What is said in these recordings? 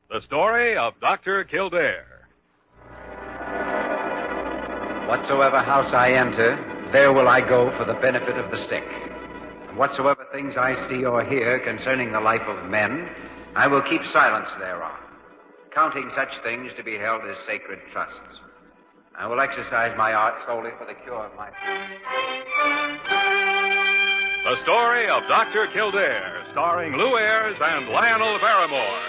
The story of Dr. Kildare. Whatsoever house I enter, there will I go for the benefit of the sick. And whatsoever things I see or hear concerning the life of men, I will keep silence thereon, counting such things to be held as sacred trusts. I will exercise my art solely for the cure of my people. The story of Dr. Kildare, starring Lou Ayres and Lionel Barrymore.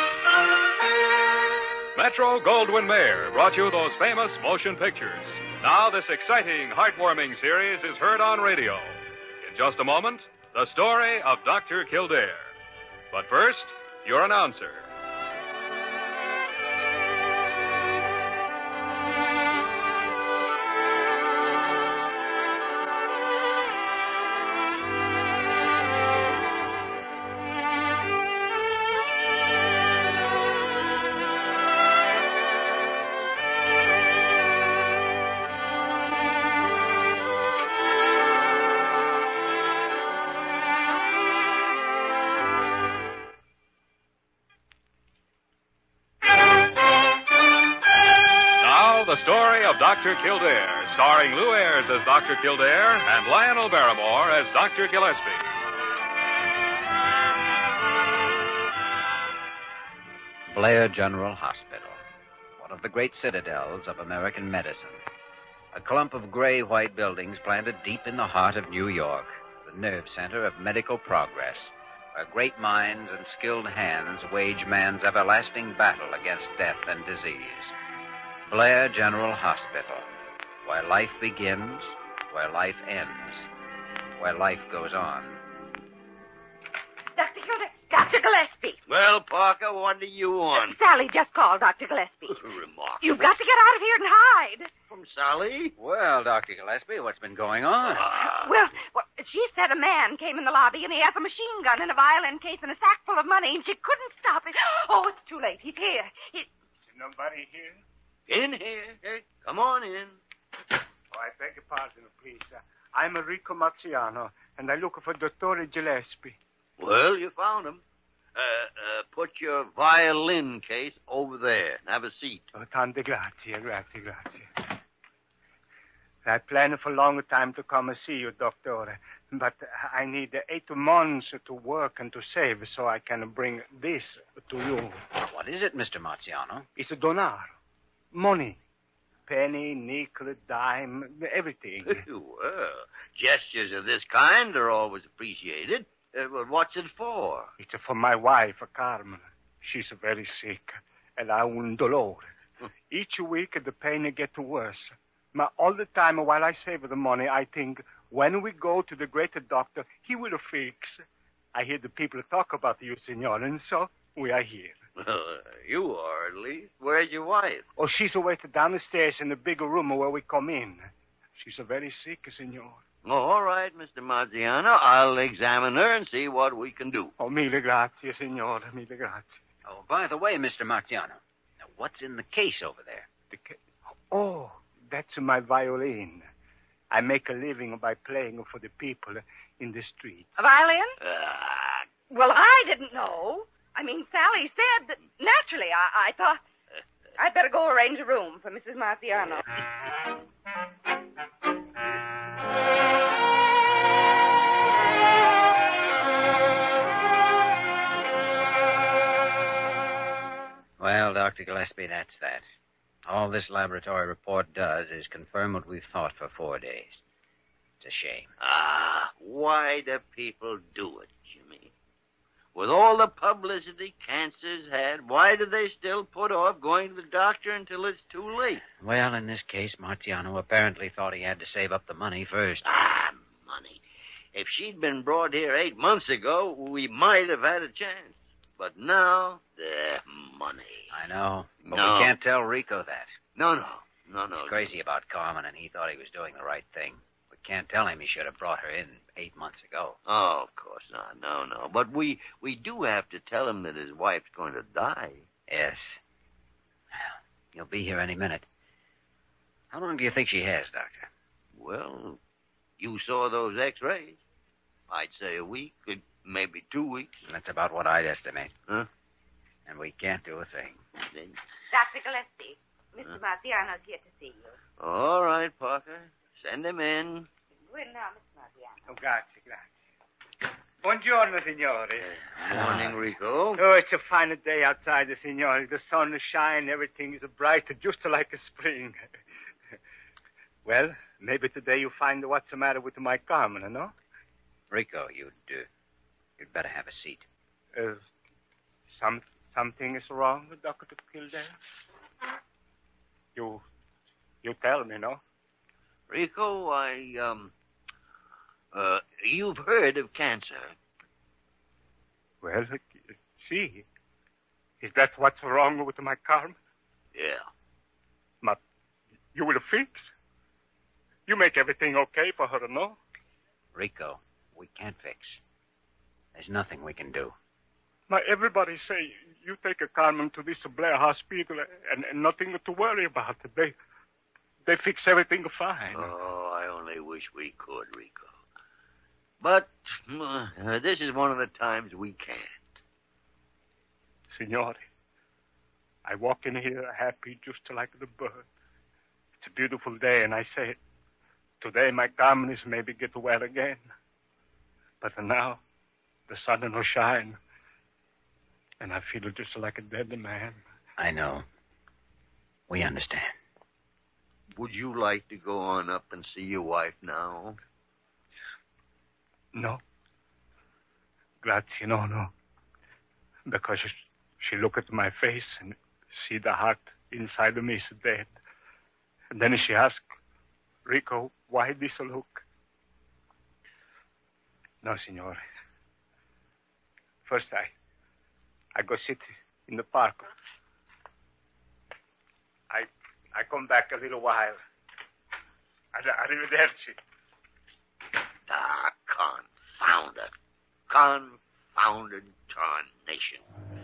Metro-Goldwyn-Mayer brought you those famous motion pictures. Now this exciting, heartwarming series is heard on radio. In just a moment, the story of Dr. Kildare. But first, your announcer. The story of Dr. Kildare, starring Lou Ayres as Dr. Kildare and Lionel Barrymore as Dr. Gillespie. Blair General Hospital, one of the great citadels of American medicine. A clump of gray-white buildings planted deep in the heart of New York, the nerve center of medical progress, where great minds and skilled hands wage man's everlasting battle against death and disease. Blair General Hospital, where life begins, where life ends, where life goes on. Dr. Kildare, Dr. Gillespie. Well, Parker, what do you want? Sally just called, Dr. Gillespie. Remarkable. You've got to get out of here and hide. From Sally? Well, Dr. Gillespie, what's been going on? Well, she said a man came in the lobby and he has a machine gun and a violin case and a sack full of money and she couldn't stop it. Oh, it's too late. He's here. Is nobody here? In here. Hey, come on in. Oh, I beg your pardon, please. I'm Enrico Marciano, and I look for Dottore Gillespie. Well, you found him. Put your violin case over there and have a seat. Oh, tante grazie. I planned for a long time to come and see you, Doctor, but I need 8 months to work and to save so I can bring this to you. What is it, Mr. Marciano? It's a donar. Money. Penny, nickel, dime, everything. Well, gestures of this kind are always appreciated. Well, what's it for? It's for my wife, Carmen. She's very sick, and I un dolore. Each week, the pain gets worse. But all the time while I save the money, I think, when we go to the great doctor, he will fix. I hear the people talk about you, senor, and so we are here. You are, at least. Where's your wife? Oh, she's waiting downstairs in the big room where we come in. She's very sick, senor. Oh, all right, Mr. Marziano. I'll examine her and see what we can do. Oh, mille grazie, senor. Mille grazie. Oh, by the way, Mr. Marciano, now what's in the case over there? Oh, that's my violin. I make a living by playing for the people in the streets. A violin? Well, I didn't know. I mean, Sally said that naturally. I thought I'd better go arrange a room for Mrs. Marciano. Well, Dr. Gillespie, that's that. All this laboratory report does is confirm what we've thought for 4 days. It's a shame. Why do people do it, Jimmy? With all the publicity cancer's had, why do they still put off going to the doctor until it's too late? Well, in this case, Marciano apparently thought he had to save up the money first. Money. If she'd been brought here 8 months ago, we might have had a chance. But now, money. I know, but No. we can't tell Rico that. No. He's crazy about Carmen, and he thought he was doing the right thing. We can't tell him he should have brought her in 8 months ago. Oh, of course not. No. But we do have to tell him that his wife's going to die. Yes. Well, he'll be here any minute. How long do you think she has, Doctor? Well, you saw those x-rays. I'd say a week, maybe 2 weeks. That's about what I'd estimate. Huh? And we can't do a thing. Then... Dr. Gillespie, Mr. Marciano's here to see you. All right, Parker. Send him in. Go in now, Mr. Marciano. Oh, grazie. Buongiorno, signore. Morning, Rico. Oh, it's a fine day outside, signore. The sun is shining, everything is bright, just like a spring. Well, maybe today you find what's the matter with my Carmen, no? Rico, you'd better have a seat. Something is wrong with Dr. Kildare? You tell me, no? Rico, you've heard of cancer. Well, see, is that what's wrong with my Carmen? Yeah. But you will fix? You make everything okay for her, no? Rico, we can't fix. There's nothing we can do. Everybody say you take a Carmen to this Blair hospital and nothing to worry about. They fix everything fine. Oh, I only wish we could, Rico. But this is one of the times we can't. Signore, I walk in here happy just like the bird. It's a beautiful day, and I say, today my Carmen is maybe get well again. But now, the sun no shine, and I feel just like a dead man. I know. We understand. Would you like to go on up and see your wife now? No. Grazie, no. Because she look at my face and see the heart inside of me is dead. And then she ask, Rico, why this look? No, signore. First, I go sit in the park. I come back a little while. Arrivederci. Ah, confounded tarnation.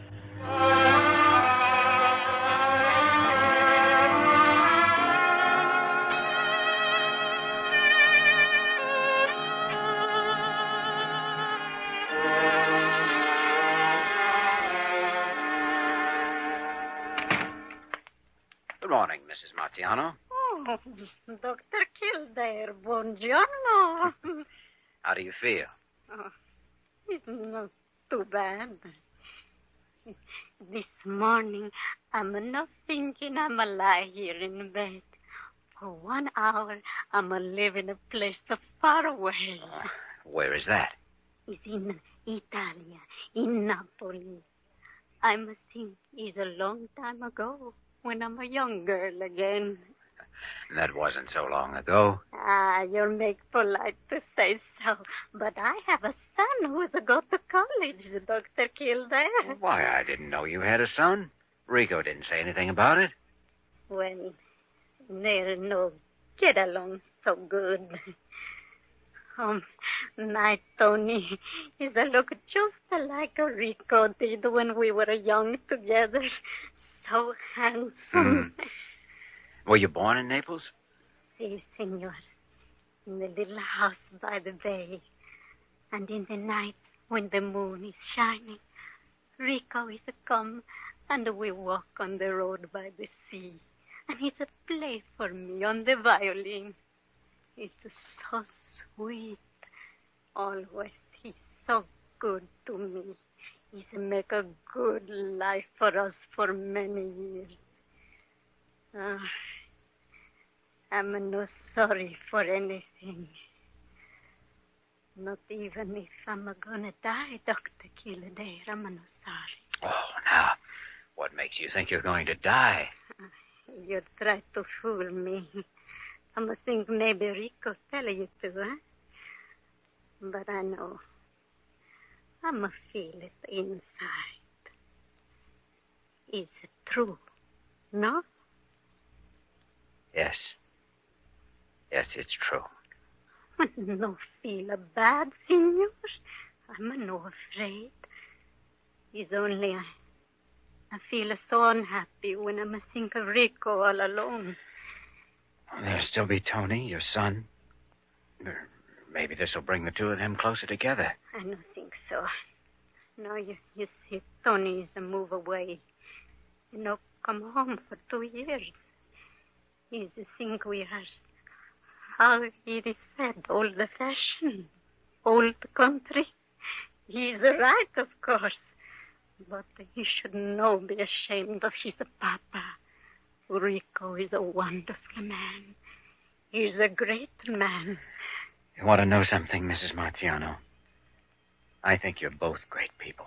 Good morning, Mrs. Marciano. Oh, Dr. Kildare, buongiorno. How do you feel? Oh, it's not too bad. This morning, I'm not thinking I'm a lie here in bed. For 1 hour, I'm a live in a place so far away. Where is that? It's in Italia, in Napoli. I must think it's a long time ago, when I'm a young girl again. That wasn't so long ago. You'll make polite to say so. But I have a son who's go to college, Dr. Kildare. Why, I didn't know you had a son. Rico didn't say anything about it. Well, they're no get along so good. My Tony is a look just like Rico did when we were young together. So handsome. Were you born in Naples? Si, senor. In the little house by the bay. And in the night, when the moon is shining, Rico is come, and we walk on the road by the sea. And he's play for me on the violin. It's so sweet. Always, he's so good to me. He's make a good life for us for many years. I'm not sorry for anything. Not even if I'm gonna die, Dr. Kildare, I'm not sorry. Oh, now, what makes you think you're going to die? You try to fool me. I must think maybe Rico tell you to, huh? But I know. I'ma feel it inside. Is it true? No? Yes. Yes, it's true. No feel bad, senor. I'm no afraid. It's only I feel so unhappy when I think of Rico all alone. There'll still be Tony, your son. Maybe this will bring the two of them closer together. I don't think so. No, you see, Tony is a move away. No come home for 2 years. He's a 5 years. How it is said, old-fashioned, old country. He's right, of course. But he should no be ashamed of his papa. Rico is a wonderful man. He's a great man. You want to know something, Mrs. Marziano? I think you're both great people.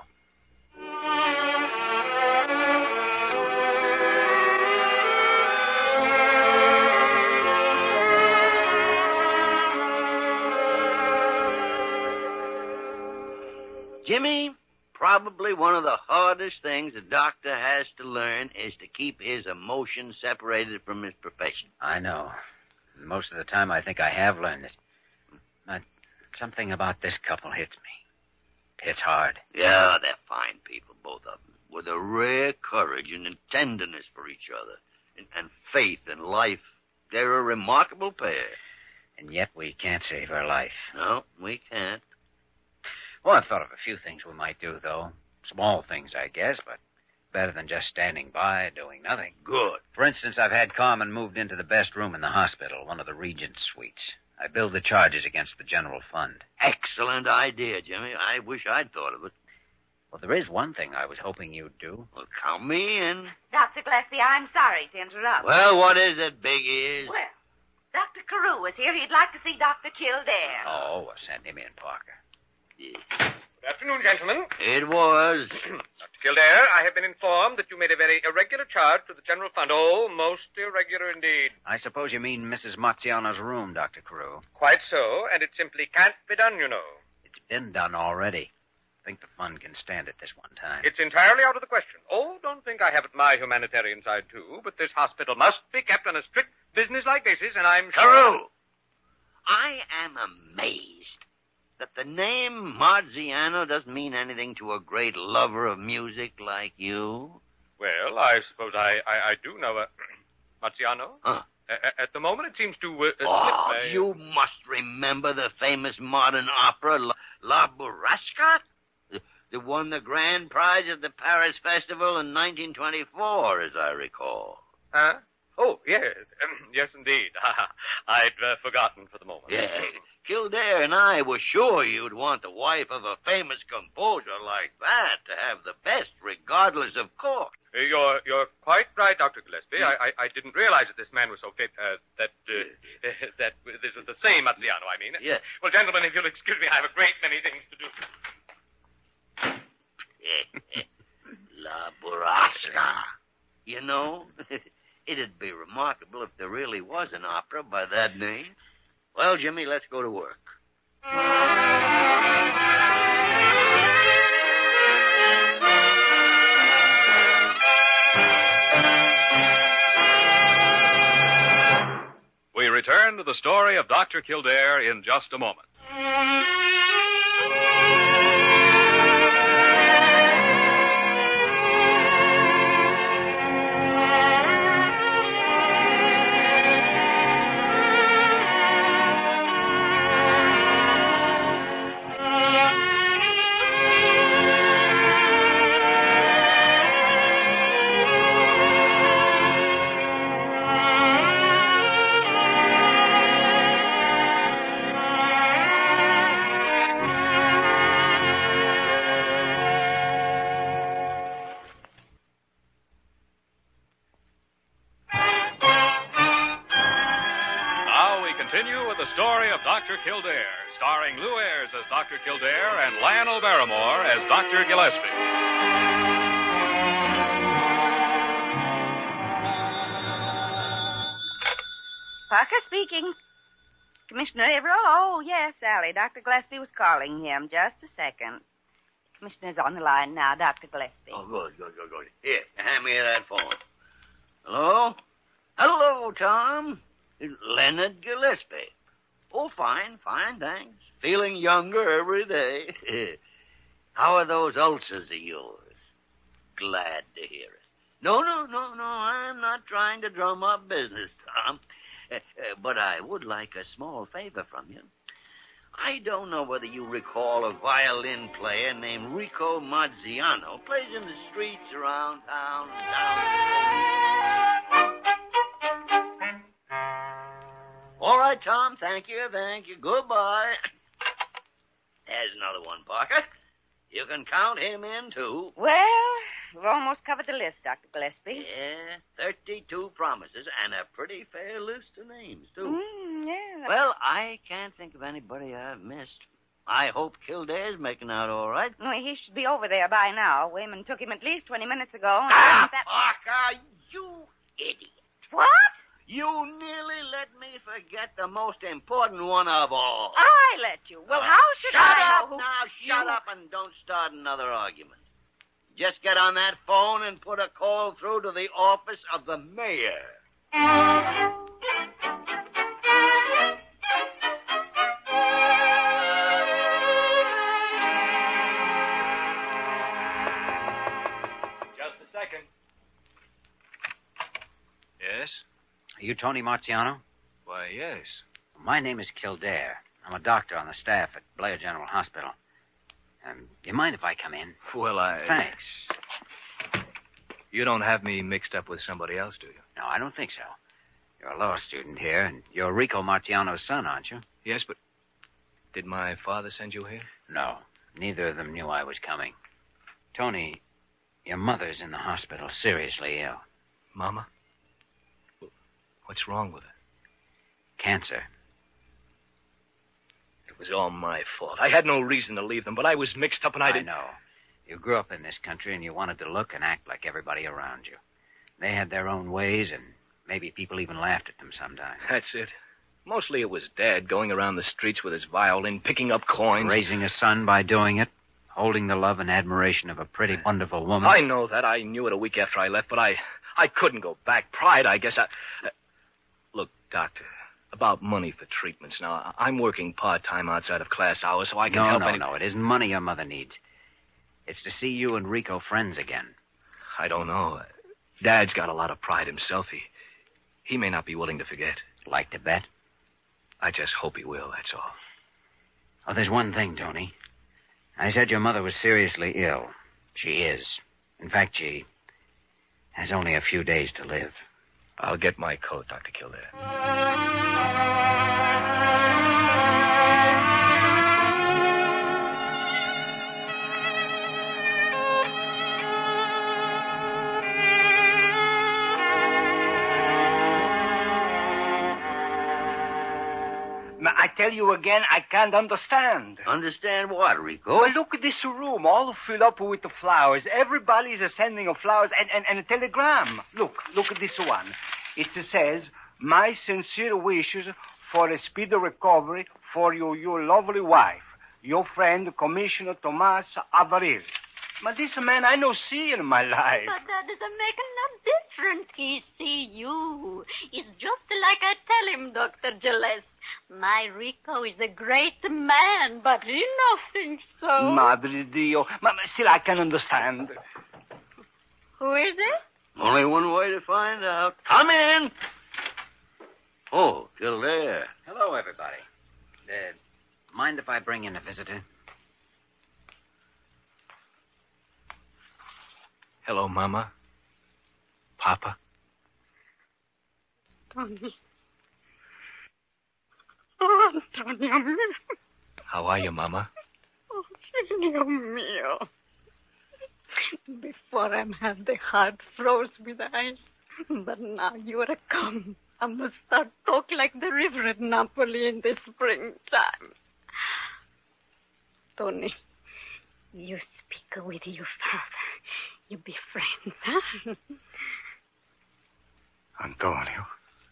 Jimmy, probably one of the hardest things a doctor has to learn is to keep his emotions separated from his profession. I know. Most of the time, I think I have learned it. But something about this couple hits me. It's hard. Yeah, they're fine people, both of them, with a rare courage and a tenderness for each other, and faith in life. They're a remarkable pair. And yet we can't save her life. No, we can't. Well, I've thought of a few things we might do, though. Small things, I guess, but better than just standing by doing nothing. Good. For instance, I've had Carmen moved into the best room in the hospital, one of the Regent's suites. I billed the charges against the general fund. Excellent idea, Jimmy. I wish I'd thought of it. Well, there is one thing I was hoping you'd do. Well, count me in. Dr. Gillespie, I'm sorry to interrupt. Well, what is it, Big Ears? Well, Dr. Carew is here. He'd like to see Dr. Kildare. Oh, well, send him in, Parker. Good afternoon, gentlemen. It was. Dr. Kildare, I have been informed that you made a very irregular charge to the general fund. Oh, most irregular indeed. I suppose you mean Mrs. Marziano's room, Dr. Carew. Quite so, and it simply can't be done, you know. It's been done already. I think the fund can stand it this one time. It's entirely out of the question. Oh, don't think I haven't my humanitarian side, too, but this hospital must be kept on a strict business-like basis, and I'm sure... Carew! I am amazed that the name Marziano doesn't mean anything to a great lover of music like you. Well, I suppose I do know Marziano. Huh. At the moment, it seems to slip. You must remember the famous modern opera, La Burrasca? The won the grand prize at the Paris Festival in 1924, as I recall. Huh? Oh, yes. Yes, indeed. I'd forgotten for the moment. Yeah. Kildare and I were sure you'd want the wife of a famous composer like that to have the best, regardless of cost. You're quite right, Dr. Gillespie. I didn't realize that this man was so fit, that this was the same Marziano, I mean. Yeah. Well, gentlemen, if you'll excuse me, I have a great many things to do. La Burrasca. You know, it'd be remarkable if there really was an opera by that name. Well, Jimmy, let's go to work. We return to the story of Dr. Kildare in just a moment. Continue with the story of Dr. Kildare, starring Lou Ayres as Dr. Kildare and Lionel Barrymore as Dr. Gillespie. Parker speaking. Commissioner Averill? Oh, yes, Sally. Dr. Gillespie was calling him. Just a second. Commissioner's on the line now, Dr. Gillespie. Oh, good. Here, hand me that phone. Hello? Hello, Tom. Leonard Gillespie. Oh, fine, thanks. Feeling younger every day. How are those ulcers of yours? Glad to hear it. No, I'm not trying to drum up business, Tom. But I would like a small favor from you. I don't know whether you recall a violin player named Rico Marziano. Plays in the streets around town and down. All right, Tom. Thank you. Goodbye. There's another one, Parker. You can count him in, too. Well, we've almost covered the list, Dr. Gillespie. Yeah, 32 promises and a pretty fair list of names, too. Yeah. Well, I can't think of anybody I've missed. I hope Kildare's making out all right. No, he should be over there by now. Wayman took him at least 20 minutes ago. And Parker, you idiot. What? You nearly let me forget the most important one of all. I let you. Well, how should I know who... Shut up and don't start another argument. Just get on that phone and put a call through to the office of the mayor. Just a second. Yes? Are you Tony Marziano? Why, yes. My name is Kildare. I'm a doctor on the staff at Blair General Hospital. You mind if I come in? Well, Thanks. You don't have me mixed up with somebody else, do you? No, I don't think so. You're a law student here, and you're Rico Marziano's son, aren't you? Yes, but did my father send you here? No. Neither of them knew I was coming. Tony, your mother's in the hospital, seriously ill. Mama? What's wrong with her? Cancer. It was all my fault. I had no reason to leave them, but I was mixed up and I didn't... know. You grew up in this country and you wanted to look and act like everybody around you. They had their own ways, and maybe people even laughed at them sometimes. That's it. Mostly it was Dad going around the streets with his violin, picking up coins. Raising a son by doing it. Holding the love and admiration of a pretty, wonderful woman. I know that. I knew it a week after I left, but I couldn't go back. Pride, I guess. Look, Doctor, about money for treatments. Now, I'm working part-time outside of class hours, so I can help any... No, it isn't money your mother needs. It's to see you and Rico friends again. I don't know. Dad's got a lot of pride himself. He may not be willing to forget. Like to bet? I just hope he will, that's all. Oh, there's one thing, Tony. I said your mother was seriously ill. She is. In fact, she has only a few days to live. I'll get my coat, Dr. Kildare. I tell you again, I can't understand. Understand what, Rico? Well, look at this room, all filled up with the flowers. Everybody's sending of flowers and a telegram. Look at this one. It says, my sincere wishes for a speedy recovery for your lovely wife, your friend, Commissioner Tomas Avaril. But this man I no see in my life. But that doesn't make no difference. He see you. It's just like I tell him, Dr. Gillespie. My Rico is a great man, but he not thinks so. Madre Dio. Still, I can understand. Who is it? Only one way to find out. Come in. Oh, Kildare. Hello, everybody. Mind if I bring in a visitor? Hello, Mama. Papa. Tony. Oh, Antonio mío. How are you, Mama? Oh, Dios mío. Before I had the heart froze with ice, but now you are come. I must start talking like the river at Napoli in the springtime. Tony, you speak with your father. You be friends, huh? Antonio.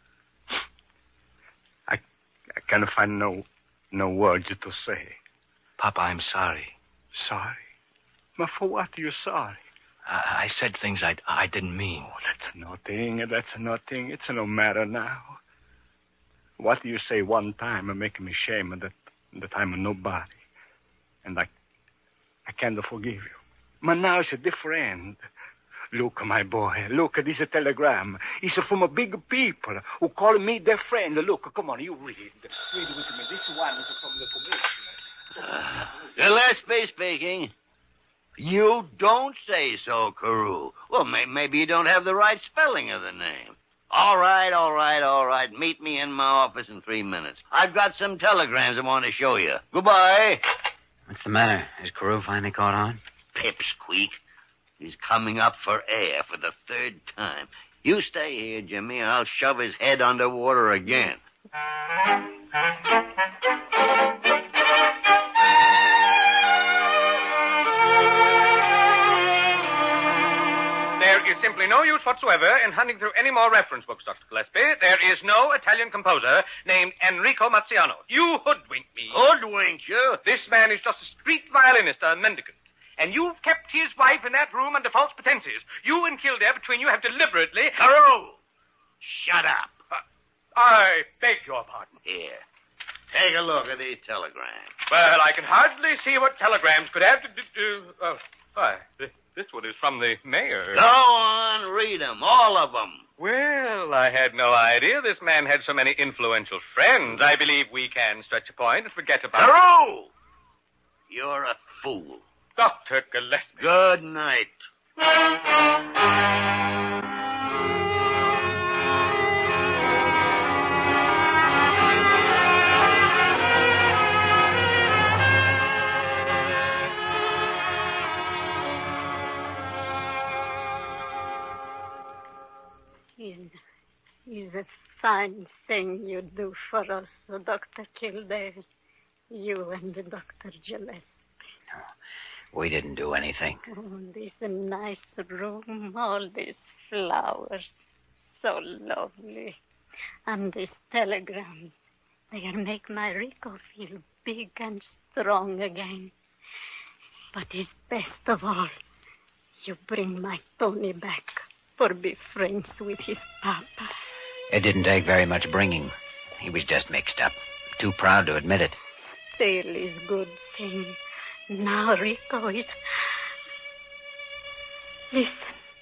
I can't find no words to say. Papa, I'm sorry. Sorry? But for what are you sorry? I said things I didn't mean. Oh, that's nothing. It's no matter now. What you say one time and make me ashamed that I'm a nobody. And I can't forgive you. But now it's different. Look, my boy, look, this is a telegram. It's from a big people who call me their friend. Look, come on, you read. Read with me. This one is from the commissioner. Gillespie speaking. You don't say so, Carew. Well, maybe you don't have the right spelling of the name. All right. Meet me in my office in 3 minutes. I've got some telegrams I want to show you. Goodbye. What's the matter? Is Carew finally caught on? Pipsqueak. He's coming up for air for the 3rd time. You stay here, Jimmy, and I'll shove his head underwater again. There is simply no use whatsoever in hunting through any more reference books, Dr. Gillespie. There is no Italian composer named Enrico Mazziano. You hoodwinked me. Hoodwinked you? This man is just a street violinist, a mendicant. And you've kept his wife in that room under false pretenses. You and Kildare, between you, have deliberately... Carew! Shut up. I beg your pardon. Here. Take a look at these telegrams. Well, I can hardly see what telegrams could have to do... why, this one is from the mayor. Go on, read them, all of them. Well, I had no idea this man had so many influential friends. I believe we can stretch a point and forget about... Carew! You're a fool. Dr. Gillespie. Good night. Is a fine thing you do for us, Dr. Kildare. You and Dr. Gillespie. We didn't do anything. Oh, this nice room, all these flowers, so lovely. And these telegrams, they'll make my Rico feel big and strong again. But it's best of all, you bring my Tony back for be friends with his papa. It didn't take very much bringing. He was just mixed up. Too proud to admit it. Still is good thing. Now Rico is... Listen.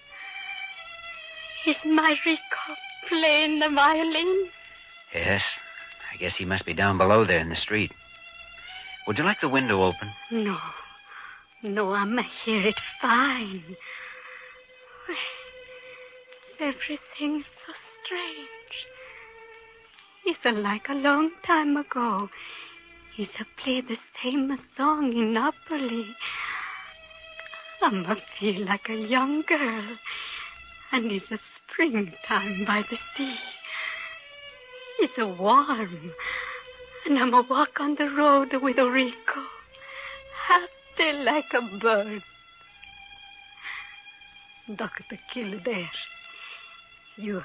Is my Rico playing the violin? Yes. I guess he must be down below there in the street. Would you like the window open? No, I'ma hear it fine. Everything's so strange. It's like a long time ago. He's played the same song in Napoli. I'ma feel like a young girl. And it's a springtime by the sea. It's warm. And I'ma walk on the road with Rico. Happy like a bird. Dr. Kildare, you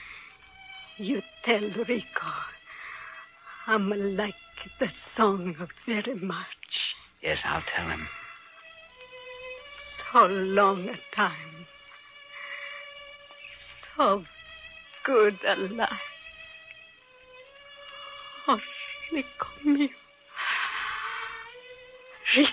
tell Rico I'm like the song very much. Yes, I'll tell him. So long a time. So good a life. Oh, Rico mio. Rico.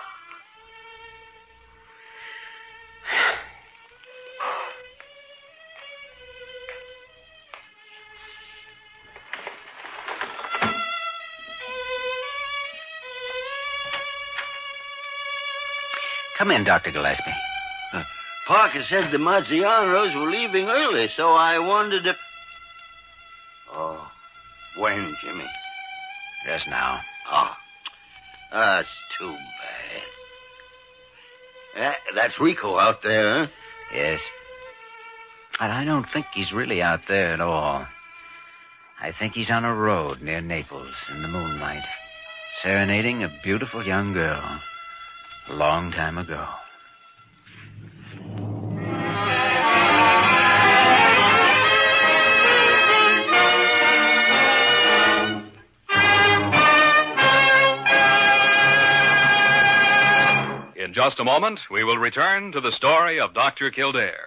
Come in, Dr. Gillespie. Parker said the Mazzianos were leaving early, so I wondered if... Oh, when, Jimmy? Just now. Oh, that's too bad. That's Rico out there, huh? Yes. But I don't think he's really out there at all. I think he's on a road near Naples in the moonlight, serenading a beautiful young girl. A long time ago. In just a moment, we will return to the story of Dr. Kildare.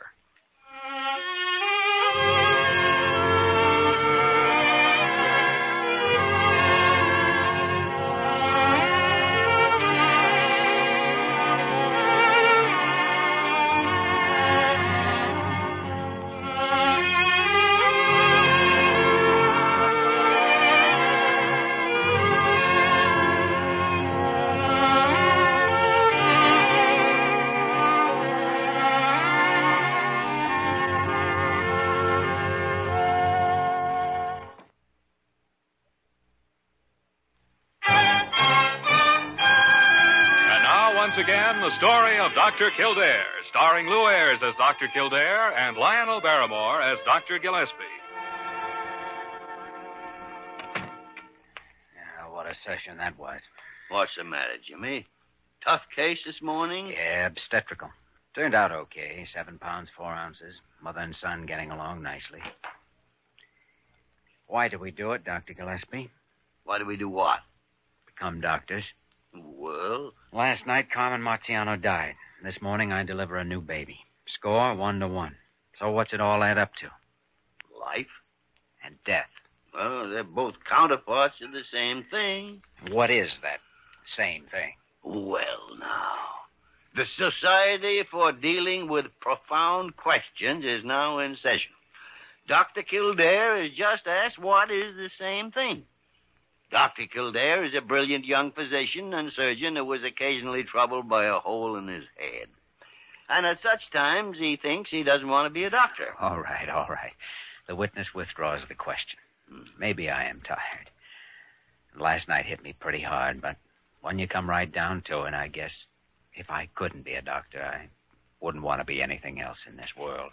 again the story of Dr. Kildare, starring Lou Ayres as Dr. Kildare and Lionel Barrymore as Dr. Gillespie. What a session that was. What's the matter, Jimmy? Tough case this morning? Yeah, obstetrical. Turned out okay. 7 pounds, 4 ounces. Mother and son getting along nicely. Why did we do it, Dr. Gillespie? Why do we do what? Become doctors. Well? Last night, Carmen Marciano died. This morning, I deliver a new baby. Score 1-1. So what's it all add up to? Life? And death. Well, they're both counterparts of the same thing. What is that same thing? Well, now, the Society for Dealing with Profound Questions is now in session. Dr. Kildare has just asked what is the same thing. Dr. Kildare is a brilliant young physician and surgeon who was occasionally troubled by a hole in his head. And at such times, he thinks he doesn't want to be a doctor. All right. The witness withdraws the question. Maybe I am tired. Last night hit me pretty hard, but when you come right down to it, I guess if I couldn't be a doctor, I wouldn't want to be anything else in this world.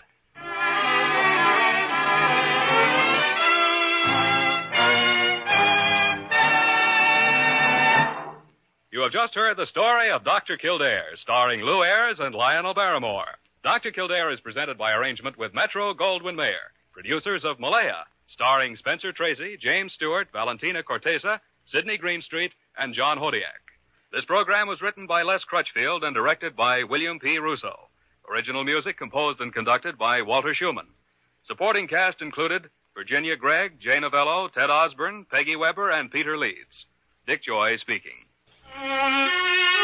You have just heard the story of Dr. Kildare, starring Lou Ayres and Lionel Barrymore. Dr. Kildare is presented by arrangement with Metro-Goldwyn-Mayer, producers of Malaya, starring Spencer Tracy, James Stewart, Valentina Cortesa, Sidney Greenstreet, and John Hodiak. This program was written by Les Crutchfield and directed by William P. Russo. Original music composed and conducted by Walter Schumann. Supporting cast included Virginia Gregg, Jay Novello, Ted Osborne, Peggy Weber, and Peter Leeds. Dick Joy speaking.